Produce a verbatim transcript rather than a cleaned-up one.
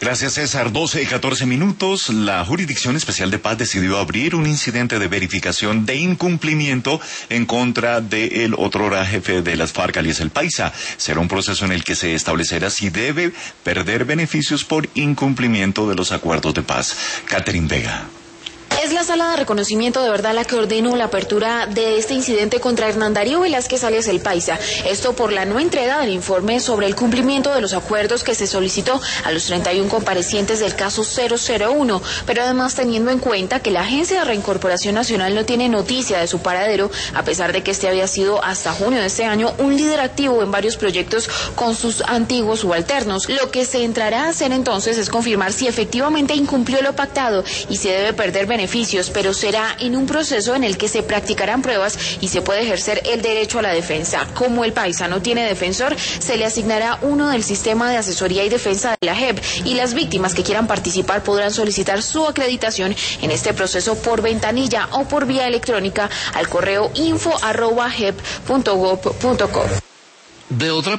Gracias, César. doce y catorce minutos. La Jurisdicción Especial de Paz decidió abrir un incidente de verificación de incumplimiento en contra del otrora jefe de las FARC, alias El Paisa. Será un proceso en el que se establecerá si debe perder beneficios por incumplimiento de los acuerdos de paz. Catherine Vega. Es la Sala de Reconocimiento de Verdad la que ordenó la apertura de este incidente contra Hernán Darío Velázquez alias El Paisa. Esto por la no entrega del informe sobre el cumplimiento de los acuerdos que se solicitó a los treinta y uno comparecientes del caso cero cero uno, pero además teniendo en cuenta que la Agencia de Reincorporación Nacional no tiene noticia de su paradero, a pesar de que este había sido hasta junio de este año un líder activo en varios proyectos con sus antiguos subalternos. Lo que se entrará a hacer entonces es confirmar si efectivamente incumplió lo pactado y se debe perder beneficios, pero será en un proceso en el que se practicarán pruebas y se puede ejercer el derecho a la defensa. Como El Paisa no tiene defensor, se le asignará uno del Sistema de Asesoría y Defensa de la J E P, y las víctimas que quieran participar podrán solicitar su acreditación en este proceso por ventanilla o por vía electrónica al correo info arroba jep punto gob punto co. De otra